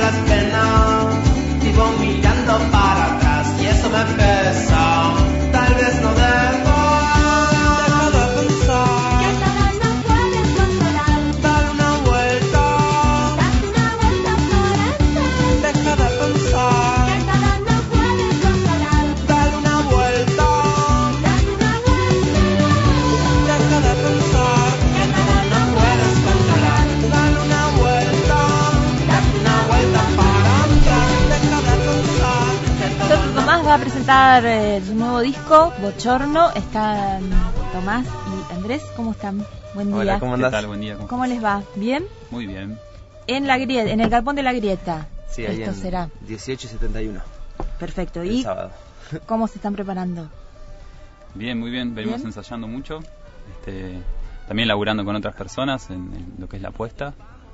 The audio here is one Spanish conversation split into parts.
las penas, vivo mirando para atrás y eso me pesa, tal vez no debo. Deja de pensar, Que esta edad no puedes controlar. dar una vuelta, Date una vuelta florecer. deja de pensar, Que esta edad no puedes controlar. dar una vuelta, Date una vuelta. deja de pensar, que nada no puedes controlar, dar una vuelta, date una vuelta para atrás, deja de pensar, que todo Entonces, Tomás va a presentar su nuevo disco, Bochorno. Están Tomás y Andrés. ¿Cómo están? Buen día. Hola, ¿cómo ¿Qué andás? tal? Buen día. ¿Cómo les va? ¿Bien? Muy bien. En la grieta, en el galpón de la grieta. Sí, ahí Esto en será. 18 y 71, Perfecto. el ¿Y sábado. cómo se están preparando? Bien, muy bien. Venimos Bien. ensayando mucho. También laburando con otras personas en lo que es la puesta.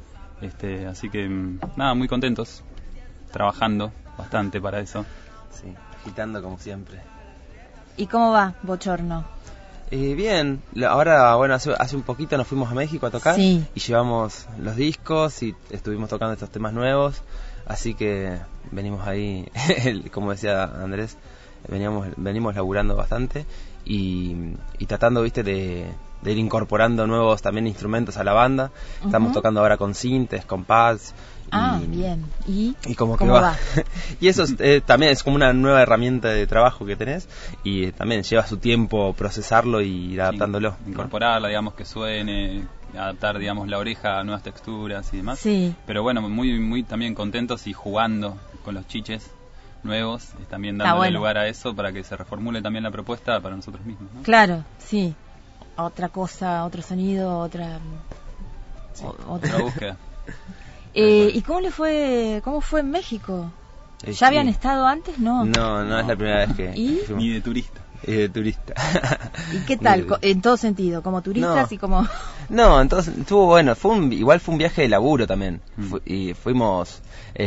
Así que, nada, muy contentos. Trabajando bastante para eso. Sí, agitando como siempre. ¿Y cómo va Bochorno? Bien, ahora, bueno, hace un poquito nos fuimos a México a tocar. Sí. Y llevamos los discos y estuvimos tocando estos temas nuevos. Así que venimos ahí, como decía Andrés, venimos laburando bastante y tratando, viste, de ir incorporando nuevos también instrumentos a la banda. Estamos Ujú. tocando ahora con sintes, con pads. Ah, bien. ¿Y como que cómo va? Y eso también es como una nueva herramienta de trabajo que tenés y también lleva su tiempo procesarlo y ir adaptándolo. Incorporarla, digamos, que suene, adaptar, digamos, la oreja a nuevas texturas y demás. Sí. Pero bueno, muy muy también contentos y jugando con los chiches nuevos, también Está dándole bueno. lugar a eso para que se reformule también la propuesta para nosotros mismos, ¿no? Claro, sí. Otra cosa, otro sonido, otra... Sí, otra... otra búsqueda. ¿Y cómo fue en México? ¿Ya habían estado antes? No. No es la primera vez que ¿Y? fuimos. Ni de turista. De turista. ¿Y qué tal? Muy bien. En todo sentido, como turistas No. y como... No, entonces estuvo bueno, igual fue un viaje de laburo también. Mm. Y fuimos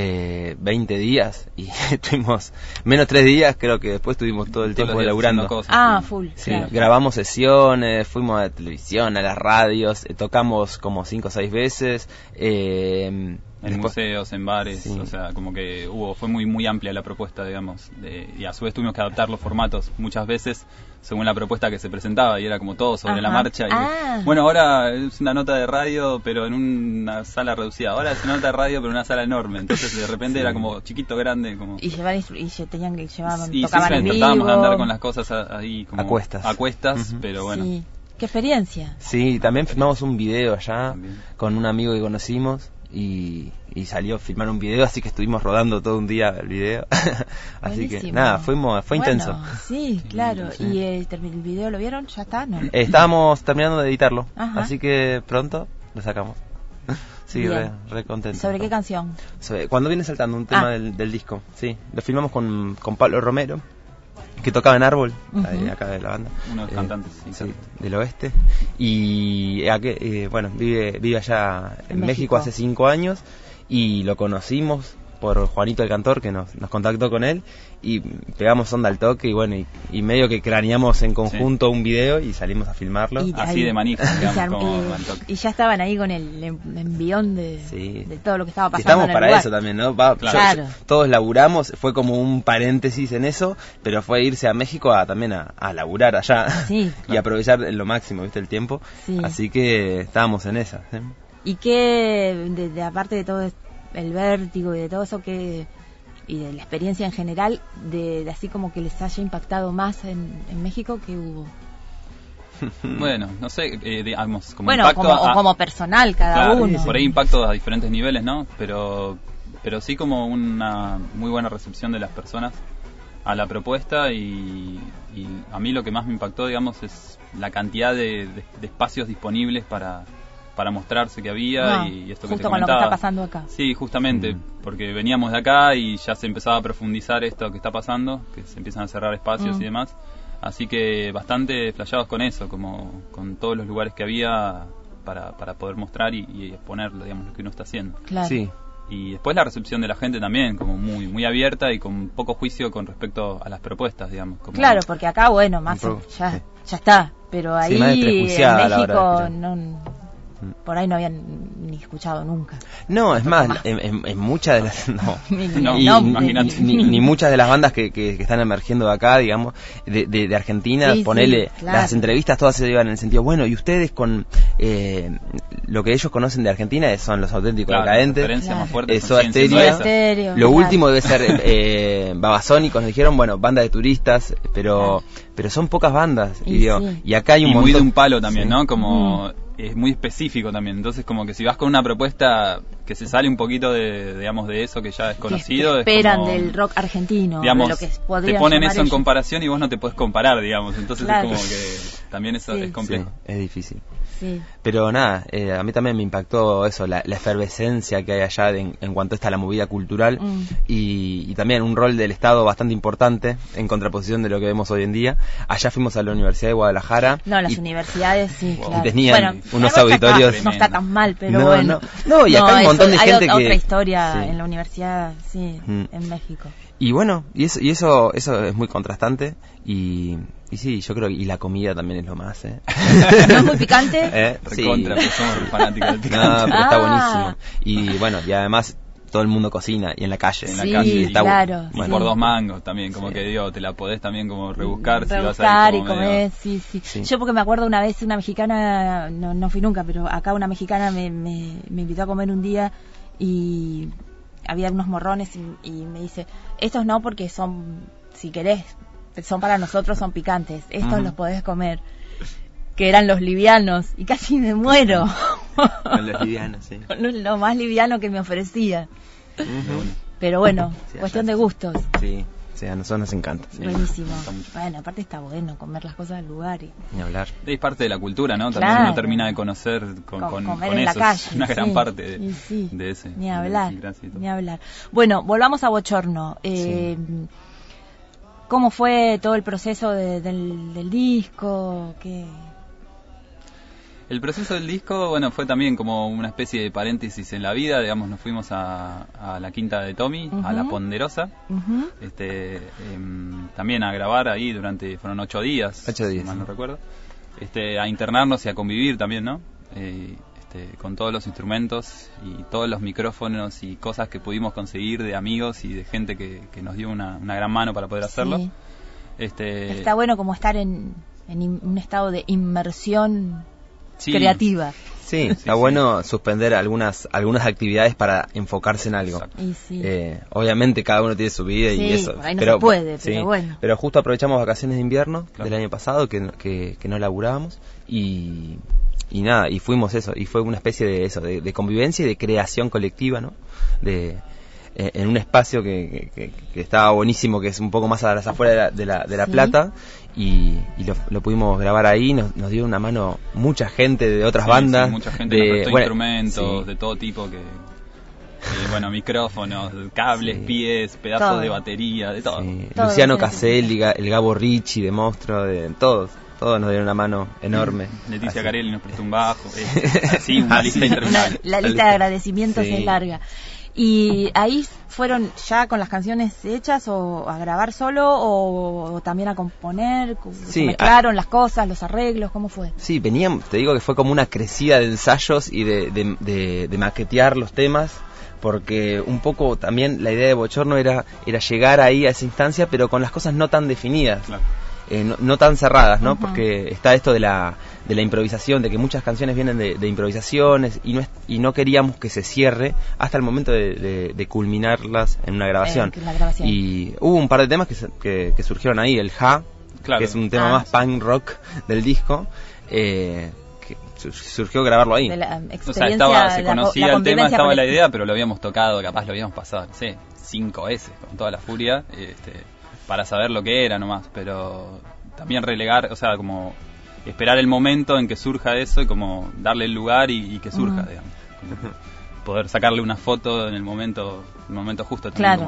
20 días y estuvimos menos 3 días, creo que después estuvimos todo el Todos tiempo los días laburando. haciendo cosas, Ah, sí. full, Sí, claro. grabamos sesiones, fuimos a la televisión, a las radios, tocamos como 5 o 6 veces. En Después- museos, en bares, Sí. o sea, como que fue muy amplia la propuesta, digamos, y a su vez tuvimos que adaptar los formatos muchas veces según la propuesta que se presentaba y era como todo sobre la Ajá. marcha. Y, Ah. bueno, ahora es una nota de radio, pero en una sala reducida. Ahora es una nota de radio, pero en una sala enorme. Entonces, de repente era como chiquito, grande, como... Y tenían que llevar, Y tocaban en siempre vivo. tratábamos de andar con las cosas ahí como... A cuestas. A cuestas, Ujú. pero bueno. Sí. ¿Qué experiencia? Sí, también filmamos un video allá También. con un amigo que conocimos y salió a filmar un video, así que estuvimos rodando todo un día el video. Así que Buenísimo. nada, fue Bueno, intenso. Sí, claro. Sí. ¿Y el video lo vieron? ¿Ya está? ¿No? Estábamos terminando de editarlo, Ajá. así que pronto lo sacamos. Sí, Bien. re contento. ¿Sobre qué canción? Cuando viene saltando un tema Ah. del disco, sí. Lo filmamos con Pablo Romero, que tocaba en Árbol, Ujú. ahí acá de la banda. Uno de los cantantes, sí, sí, claro. del oeste. Y bueno, vive allá en En México México. hace 5 años y lo conocimos por Juanito el Cantor, que nos contactó con él y pegamos onda al toque y bueno, y medio que craneamos en conjunto un video y salimos a filmarlo. Y Así ahí- de manija, y digamos, se armó- como al toque. y ya estaban ahí con el envión de todo lo que estaba Que pasando estamos en el para lugar. eso también, ¿no? Claro. Todos laburamos, fue como un paréntesis en eso, pero fue irse a México también a laburar allá Sí. y aprovechar lo máximo, ¿viste? El tiempo. Sí. Así que estábamos en esa. ¿Sí? Y que, aparte de todo el vértigo y de todo eso, y de la experiencia en general, de así como que les haya impactado más en México, que hubo. Bueno, no sé, digamos, como Bueno, impacto como personal cada claro, uno. por ahí impactos a diferentes niveles, ¿no? Pero sí como una muy buena recepción de las personas a la propuesta y a mí lo que más me impactó, digamos, es la cantidad de espacios disponibles para mostrarse que había y esto que te justo con lo que comentaba. está pasando acá. Sí, justamente, porque veníamos de acá y ya se empezaba a profundizar esto que está pasando, que se empiezan a cerrar espacios y demás. Así que bastante flasheados con eso, como con todos los lugares que había para poder mostrar y exponer, digamos, lo que uno está haciendo. Claro. Sí. Y después la recepción de la gente también, como muy abierta y con poco juicio con respecto a las propuestas, digamos. Como Claro, porque acá, bueno, más Un poco, ya sí. está, pero ahí más en desprejuiciada a la hora de México escuchar. no... por ahí no habían ni escuchado nunca. No, es más, más. en muchas de las... No. No, Y imagínate. ni muchas de las bandas que están emergiendo de acá, digamos, de Argentina, Sí, ponele, sí, claro. las entrevistas todas se llevan en el sentido, bueno, y ustedes con lo que ellos conocen de Argentina son los auténticos Claro, la decadentes, referencia más fuerte Soda son Ciencia Stereo. Soda Stereo, Lo claro. último debe ser Babasónicos, nos dijeron, bueno, banda de turistas, pero son pocas bandas, Y digo, sí. y acá hay un Y muy montón. de un palo también, Sí. ¿no? Como es muy específico también. Entonces, como que si vas con una propuesta que se sale un poquito de, digamos, de eso que ya es conocido, que es esperan como, del rock argentino, digamos, de lo que te podrían ponen llamar eso en ellos. comparación y vos no te puedes comparar, digamos. Entonces Claro. es como que también eso Sí. es complejo. Sí, es difícil. Sí. Pero nada, a mí también me impactó eso, la efervescencia que hay allá en cuanto está la movida cultural y también un rol del Estado bastante importante en contraposición de lo que vemos hoy en día. Allá fuimos a la Universidad de Guadalajara. No, las y- universidades sí, Wow. claro. Y tenían Bueno, unos algo está auditorios- acá, no está tan mal, pero No, bueno. no, y acá hay un montón de hay gente otra que... historia Sí. en la universidad, sí, Mm. en México. Y bueno, y eso es muy contrastante y sí, yo creo que y la comida también es lo más, ¿eh? ¿No es muy picante? Sí. Recontra, pues somos fanáticos del No, picante. pero está Ah. buenísimo. Y bueno, y además todo el mundo cocina y en la calle. En la Sí, calle, y está claro. Y bueno. por 2 mangos también, como Sí. que digo, te la podés también como rebuscar, si vas a Rebuscar ir y como comer, medio- sí, sí, Sí. Yo porque me acuerdo una vez una mexicana, no fui nunca, pero acá una mexicana me invitó a comer un día y había unos morrones y me dice, estos no porque son, si querés, son para nosotros, son picantes, estos Ujú. los podés comer, que eran los livianos, y casi me muero. Con los livianos, sí. Con lo más liviano que me ofrecía. Ujú. Pero bueno, Sí, cuestión allá de sí. gustos. Sí, a nosotros nos encanta. Sí. Buenísimo. me gusta mucho. Bueno, aparte está bueno comer las cosas del lugar y Ni hablar. Es parte de la cultura, ¿no? También Claro. uno termina de conocer con comer con en la eso. calle. Es una gran sí, parte y sí, de ese. Ni de hablar, esa idiosincrasia y todo. ni hablar. Bueno, volvamos a Bochorno. ¿Cómo fue todo el proceso del disco? ¿Qué? El proceso del disco, bueno, fue también como una especie de paréntesis en la vida, digamos, nos fuimos a la quinta de Tommy, a La Ujú. Ponderosa, Ujú. también a grabar ahí fueron 8 días, 8 días, si mal sí. no recuerdo, a internarnos y a convivir también, ¿no? Con todos los instrumentos y todos los micrófonos y cosas que pudimos conseguir de amigos y de gente que nos dio una gran mano para poder hacerlo. Sí. Este, Está bueno como estar en un estado de inmersión sí, creativa. Sí, está sí. bueno suspender algunas actividades para enfocarse en algo. Exacto. Y sí. Obviamente cada uno tiene su vida Sí, y eso. por ahí no se puede, pero bueno. Pero justo aprovechamos vacaciones de invierno Claro. del año pasado que no laburábamos y nada, y fuimos eso, y fue una especie de eso, de convivencia y de creación colectiva, ¿no? En un espacio que estaba buenísimo, que es un poco más a las afueras de la Sí. Plata, y lo pudimos grabar ahí, nos dio una mano mucha gente de otras Sí, bandas. sí, mucha gente de, nos prestó bueno, instrumentos sí. de todo tipo bueno, micrófonos, cables, Sí. pies, pedazos Todo. de batería, de todo. Sí, Todo Luciano lo que Caselli, el Gabo Ricci de Monstruo, de todos nos dieron una mano enorme. Leticia Así. Carelli nos prestó un bajo, así una lista Así. interminable. La lista de agradecimientos Sí. es larga. ¿Y ahí fueron ya con las canciones hechas o a grabar solo o también a componer? ¿Se Sí, mezclaron las cosas, los arreglos? ¿Cómo fue? Sí, veníamos, te digo que fue como una crecida de ensayos y de maquetear los temas, porque un poco también la idea de Bochorno era llegar ahí a esa instancia, pero con las cosas no tan definidas. Claro. No tan cerradas, ¿no? Ujú. Porque está esto de la improvisación, de que muchas canciones vienen de improvisaciones y no queríamos que se cierre hasta el momento de culminarlas en una grabación. La grabación. Y hubo un par de temas que surgieron ahí, el Ja, Claro. que es un tema Ah, más punk rock del disco, que surgió grabarlo ahí. De la O sea, experiencia, se la conocía la el tema, convivencia estaba la colectiva. idea, pero lo habíamos tocado, capaz lo habíamos pasado, no sé, 5 veces con toda la furia, para saber lo que era nomás, pero también relegar, o sea, como esperar el momento en que surja eso y como darle el lugar y que surja, Ujú. digamos. Como poder sacarle una foto en el momento justo. también Claro. como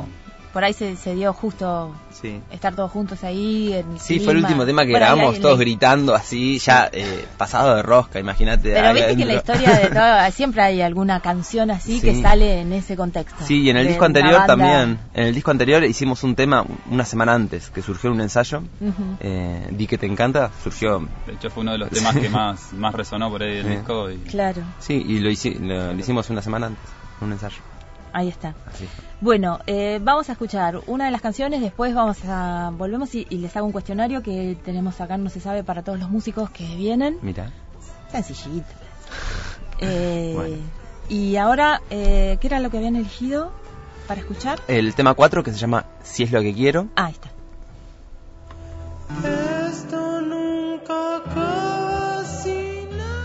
por ahí se dio justo Sí. estar todos juntos ahí. En Sí, fue el último tema que Bueno, grabamos ahí- todos gritando así, ya pasado de rosca, imagínate. Pero ahí viste que en la adentro. historia de todo, siempre hay alguna canción así Sí. que sale en ese contexto. Sí, y en el De disco una anterior banda. también. En el disco anterior hicimos un tema una semana antes, que surgió en un ensayo. Ujú. Di que te encanta, surgió. De hecho, fue uno de los temas que más resonó por ahí del Sí. disco. Y Claro, Sí, y lo hicimos una semana antes, un ensayo. ahí está. Así fue. Bueno, vamos a escuchar una de las canciones, después volvemos y les hago un cuestionario que tenemos acá, no se sabe, para todos los músicos que vienen. Mira. Sencillito. Bueno. Y ahora, ¿qué era lo que habían elegido para escuchar? El tema 4 que se llama Si es lo que quiero. Ah, ahí está. Esto nunca acaba sin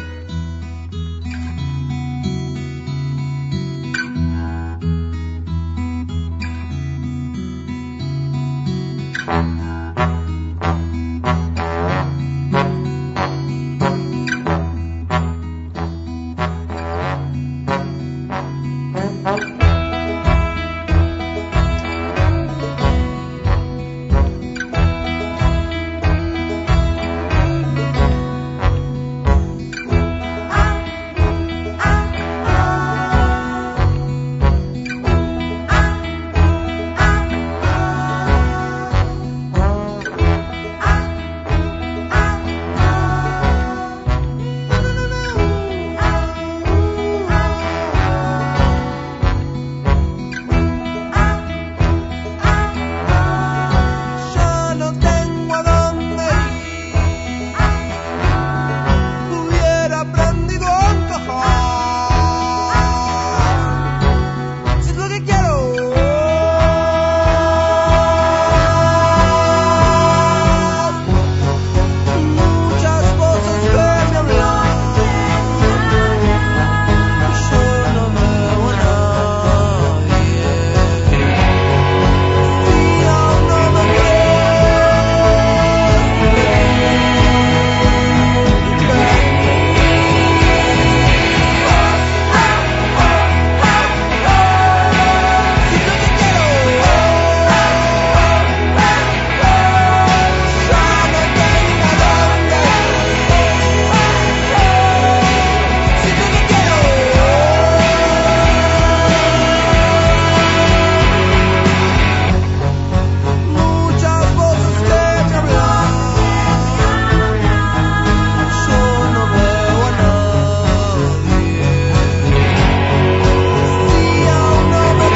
Ya no tengo a dónde ir. Hubiera aprendido a encajar. Si es lo que quiero. Muchas voces que me hablan. Yo no veo a nadie. Si aún no me Muchas voces que me hablan. Yo no veo a nadie. Si aún no me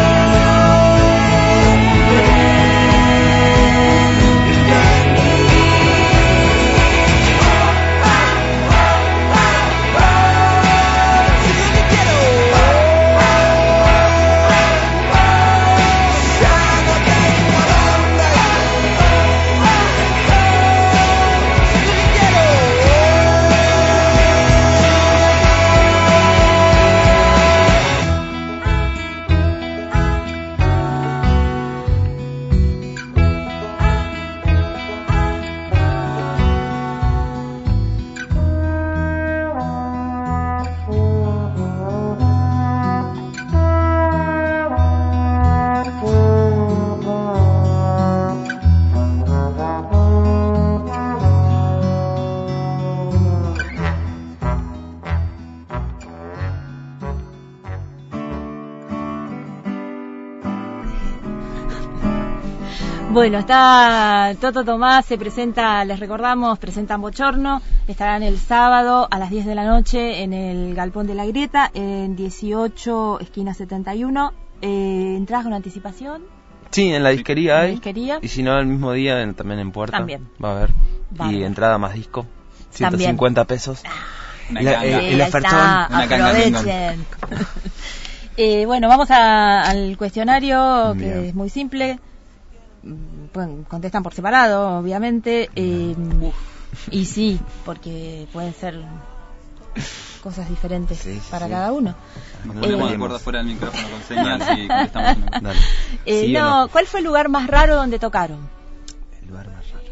Bueno, está Toto Tomás, se presenta, les recordamos, presentan Bochorno, estarán el sábado a las 10 de la noche en el Galpón de la Grieta, en 18, esquina 71, entradas con anticipación, Sí, en la disquería en la hay. disquería, Y si no, el mismo día también en Puerta. También. Va a haber. Bárbaro. Y entrada más disco. También. 150 pesos. una La- ganga. el ahí ofertón. está, Una ganga aprovechen. Bueno, vamos al cuestionario, que Bien. es muy simple. Bueno, contestan por separado, obviamente. Y sí, porque pueden ser cosas diferentes Sí, para sí. cada uno. Nos ponemos de acuerdo fuera del micrófono con señas y contestamos una. Dale. ¿Sí o No, ¿cuál fue el lugar más raro donde tocaron? El lugar más raro.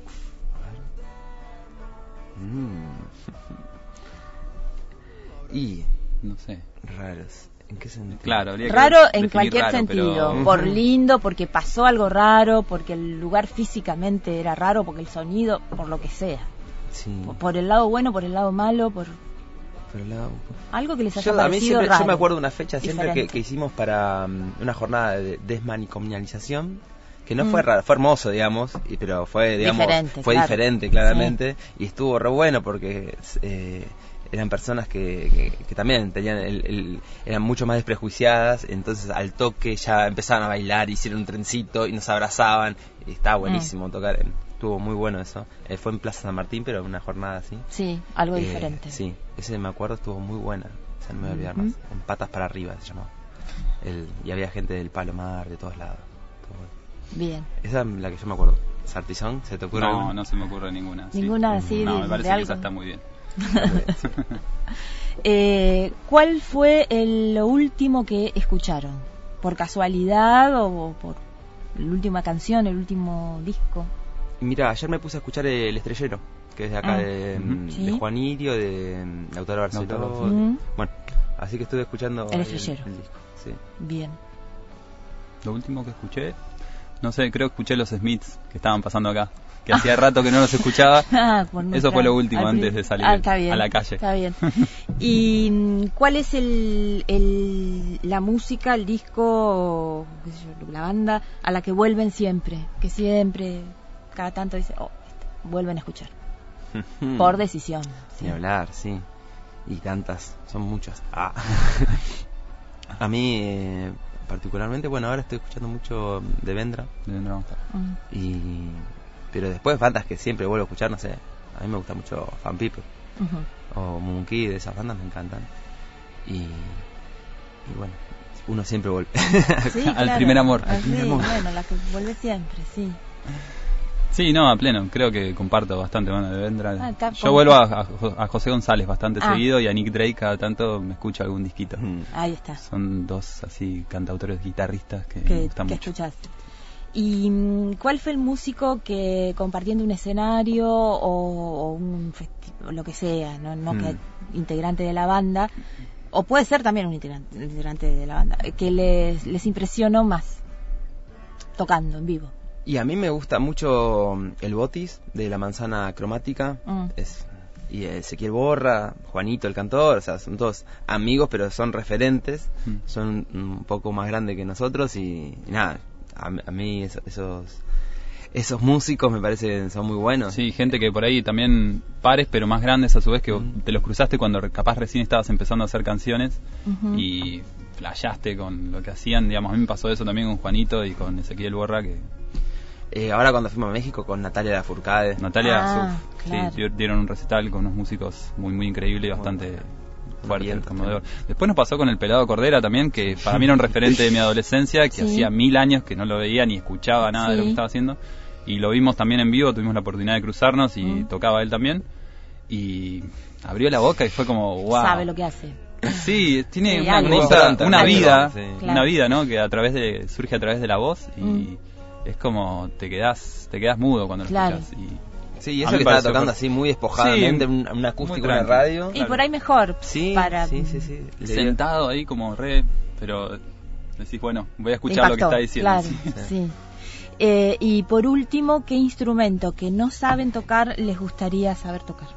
A ver. Y No sé. raros. ¿En qué sentido? Claro, habría que Raro en definir cualquier raro, sentido, pero- por lindo, porque pasó algo raro, porque el lugar físicamente era raro, porque el sonido, por lo que sea. Sí. Por el lado bueno, por el lado malo, por Por el lado- algo que les haya Yo, a mí parecido siempre, raro. yo me acuerdo de una fecha siempre diferente. que hicimos para una jornada de desmanicomialización, que no fue raro, fue hermoso, digamos, pero fue, digamos, Diferente, fue claro. diferente, claramente, y estuvo re bueno porque eran personas que también tenían eran mucho más desprejuiciadas, entonces al toque ya empezaban a bailar, hicieron un trencito y nos abrazaban, y estaba buenísimo tocar, estuvo muy bueno eso. Fue en Plaza San Martín, pero una jornada así. Sí, algo diferente. Sí, ese me acuerdo, estuvo muy buena, o sea, no me voy a olvidar más. En Patas para Arriba se llamaba. Y había gente del Palomar, de todos lados. Estuvo bueno. Bien. Esa es la que yo me acuerdo. ¿Sartizón? ¿Se te ocurre No, alguna? no se me ocurre ninguna. sí. Ninguna así No, de- me parece de que esa algo. está muy bien. ¿Cuál fue lo último que escucharon? ¿Por casualidad o por la última canción, el último disco? Mira, ayer me puse a escuchar El Estrellero, que es de acá, Ah, de sí. Juan Irio, de Lautaro Barceló. Lautaro. Bueno, así que estuve escuchando El ahí Estrellero. el disco. Sí. Bien. Lo último que escuché, no sé, creo que escuché los Smiths que estaban pasando acá, que hacía rato que no los escuchaba. Por Eso nuestra- fue lo último al antes prin- de salir está bien, a la calle. Está bien. ¿Y cuál es la música, el disco, qué sé yo, la banda a la que vuelven siempre? Que siempre, cada tanto dice, vuelven a escuchar. Por decisión. Sin hablar, sí. Y tantas, son muchas. A mí, particularmente, bueno, ahora estoy escuchando mucho de Vendra. No, Pero después bandas que siempre vuelvo a escuchar, no sé. A mí me gusta mucho Fan People o Monkey, de esas bandas me encantan. Y bueno, uno siempre vuelve. Sí, Al claro. primer amor. Ah, Al primer sí, amor. bueno, la que vuelve siempre, sí. Sí, no, a pleno. Creo que comparto bastante banda de Vendra. está Yo vuelvo a José González bastante Ah. seguido y a Nick Drake cada tanto me escucho algún disquito. Ahí está. Son dos así cantautores guitarristas que me que gustan mucho. escuchaste. ¿Y cuál fue el músico que compartiendo un escenario o un festival, lo que sea, no que integrante de la banda, o puede ser también un integrante de la banda, que les impresionó más tocando en vivo? Y a mí me gusta mucho el Botis de La Manzana Cromática. Y Ezequiel Borra, Juanito el cantor, o sea, son todos amigos, pero son referentes. Son un poco más grandes que nosotros y nada, a mí esos músicos me parecen son muy buenos. Sí, gente que por ahí también pares, pero más grandes a su vez, que te los cruzaste cuando capaz recién estabas empezando a hacer canciones y flashaste con lo que hacían. Digamos, a mí me pasó eso también con Juanito y con Ezequiel Borra, que Ahora cuando fuimos a México con Natalia Lafourcade. Natalia claro. sí, dieron un recital con unos músicos muy muy increíbles y bastante fuerte, bien, conmovedor. Después nos pasó con el Pelado Cordera también, que para mí era un referente de mi adolescencia, que Sí. hacía 1000 años que no lo veía ni escuchaba nada de lo Sí. que estaba haciendo, y lo vimos también en vivo, tuvimos la oportunidad de cruzarnos y tocaba él también, y abrió la boca y fue como wow. Sabe lo que hace. Sí, tiene Sí, una algo. cosa, Algo. una vida, Sí. Claro. una vida, ¿no? Que surge a través de la voz y es como te quedás mudo cuando lo Claro. escuchás. Sí, y A eso mí que me estaba pareció tocando fuerte. así muy despojadamente, Sí, un acústico muy en la tranqui. radio. Y por ahí mejor Sí, para sí. Le dio- Sentado ahí como pero decís, bueno, voy a escuchar lo que está diciendo. Claro, Sí. sí. Y por último, ¿qué instrumento que no saben tocar les gustaría saber tocar?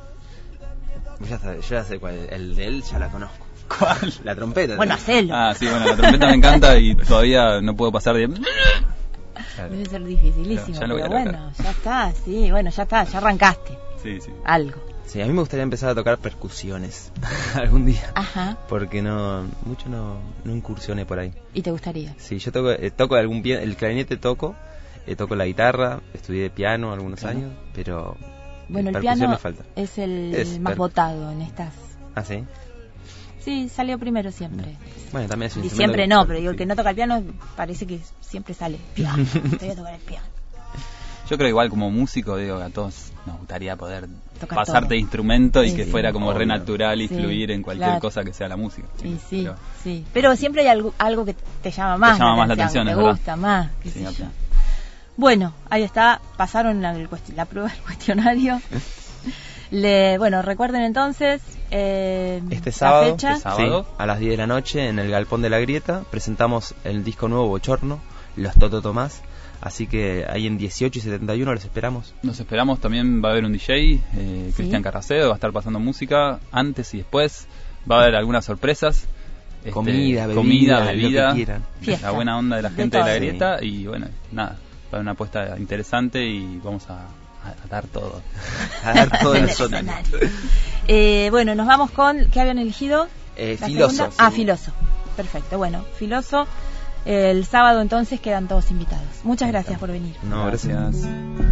Yo ya sé cuál, el de él ya la conozco. ¿Cuál? La trompeta. Bueno, hacelo. Ah, sí, bueno, la trompeta me encanta y todavía no puedo pasar de... Claro. Debe ser dificilísimo, Ya lo voy pero a lograr. bueno, ya está, sí, bueno, ya está, ya arrancaste Sí. algo. Sí, a mí me gustaría empezar a tocar percusiones algún día. Ajá, Porque no incursioné por ahí. ¿y te gustaría? Sí, yo toco el clarinete toco la guitarra, estudié piano algunos años, pero Bueno, el percusión piano me falta. es el Es más per- votado en estas. Ah, sí. Sí, salió primero siempre. Bueno, también es un Y instrumento siempre que- no, pero digo, el sí. que no toca el piano parece que siempre sale piano. Te voy a tocar el piano. Yo creo igual como músico, digo, a todos nos gustaría poder Tocar pasarte todo. instrumento y Sí, que sí. fuera como re Obvio. natural y Sí, fluir en cualquier claro. cosa que sea la música. Sí, sí, Pero- sí. Pero siempre hay algo que te llama más la atención, te es verdad. gusta más, qué Sí, sé a yo. pleno. Bueno, ahí está, pasaron la prueba del cuestionario. Bueno, recuerden entonces, Este la sábado, fecha. este sábado. sí, a las 10 de la noche en el Galpón de la Grieta presentamos el disco nuevo Bochorno, Los Toto Tomás. Así que ahí en 18 y 71 los esperamos. Nos esperamos, también va a haber un DJ, Cristian Carracedo, va a estar pasando música antes y después. Va a haber algunas sorpresas. Comida, bebida, lo que quieran. Fiesta. La buena onda de la De gente de la todo. Grieta. Y bueno, nada, va a haber una apuesta interesante y vamos a dar todo. A dar todo En el el sótano. escenario. Bueno, nos vamos con... ¿Qué habían elegido? ¿La Filoso. segunda? Ah, Filoso. Perfecto, bueno, Filoso. El sábado entonces quedan todos invitados. Muchas gracias por venir. No, gracias.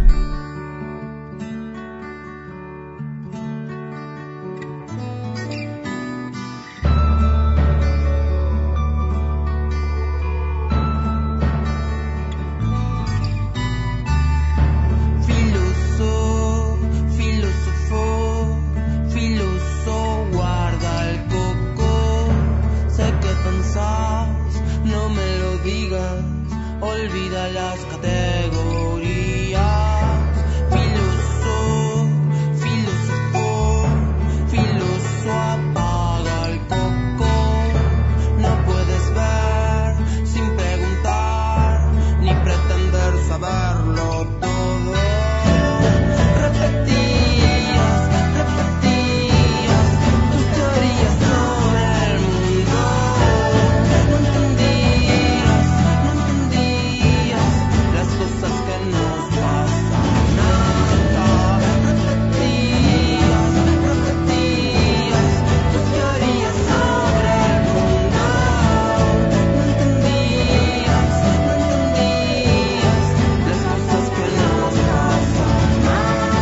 Filoso, guarda el coco. Sé que pensás, no me lo digas. Olvida las categorías. Filoso, apaga el coco. No puedes ver sin preguntar ni pretender saberlo todo. Repetías tus teorías sobre el mundo. No entendías las cosas que nos pasan. Nada. Repetías tus teorías sobre el mundo. No entendías las cosas que nos pasan. Nada.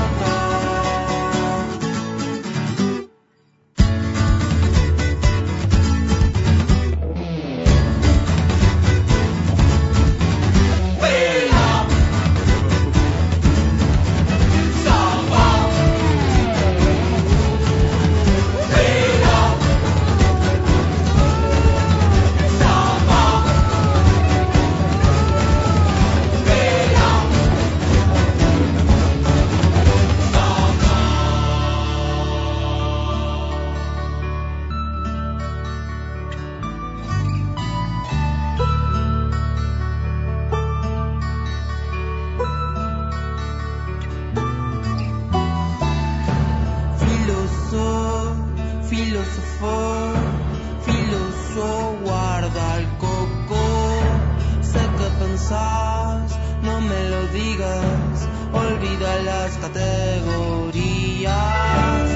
Filoso, guarda el coco. Sé que pensás, no me lo digas. Olvida las categorías.